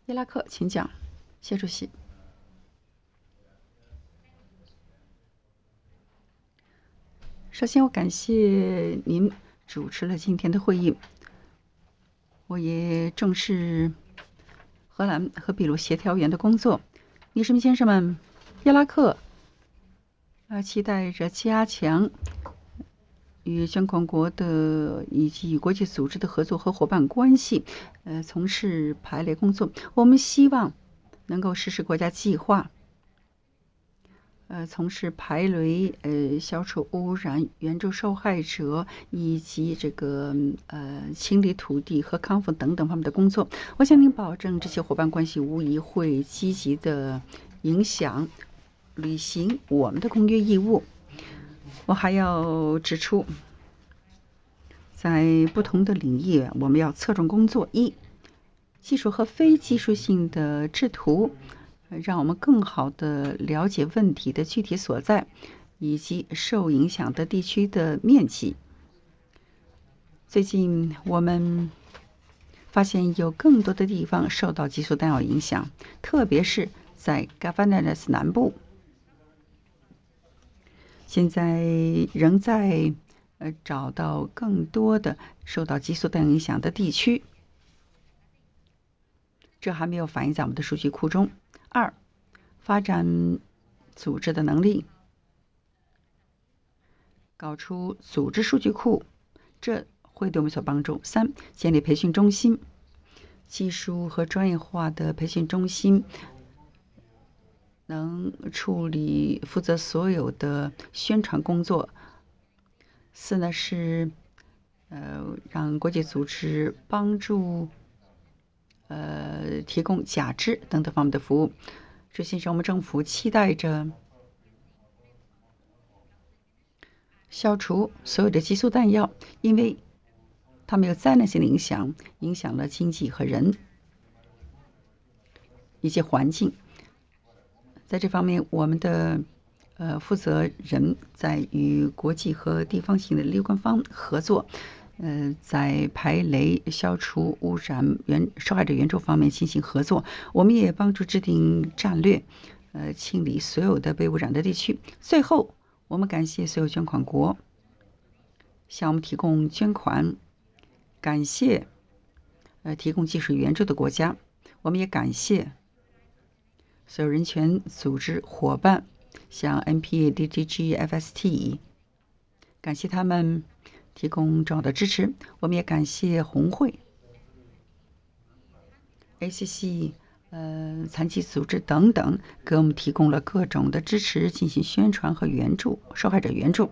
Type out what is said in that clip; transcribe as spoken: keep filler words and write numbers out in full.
伊拉克，请讲，谢主席。首先，我感谢您主持了今天的会议。我也重视荷兰和秘鲁协调员的工作。女士们、先生们，伊拉克呃期待着加强与捐款国的以及与国际组织的合作和伙伴关系，呃，从事排雷工作。我们希望能够实施国家计划，呃，从事排雷、呃，消除污染、援助受害者以及这个呃清理土地和康复等等方面的工作。我向您保证，这些伙伴关系无疑会积极的影响履行我们的公约义务。我还要指出，在不同的领域，我们要侧重工作：一、技术和非技术性的制图，让我们更好地了解问题的具体所在以及受影响的地区的面积。最近我们发现有更多的地方受到激素弹药影响，特别是在 Gavanes 南部。现在仍在呃找到更多的受到激素弹药影响的地区，这还没有反映在我们的数据库中。二、发展组织的能力，搞出组织数据库，这会对我们所帮助。三、建立培训中心，技术和专业化的培训中心，能处理负责所有的宣传工作。四呢是呃让国际组织帮助呃提供假肢等等方面的服务。这先生，我们政府期待着消除所有的激素弹药，因为它们有灾难性的影响，影响了经济和人以及环境。在这方面，我们的呃负责人在与国际和地方性的利益官方合作，呃，在排雷、消除污染、援受害者援助方面进行合作。我们也帮助制定战略，呃，清理所有的被污染的地区。最后，我们感谢所有捐款国向我们提供捐款，感谢呃提供技术援助的国家，我们也感谢所有人权组织伙伴，像 N P A、D T G、F S T， 感谢他们提供重要的支持。我们也感谢红会、A C C、呃残疾组织等等，给我们提供了各种的支持，进行宣传和援助受害者援助。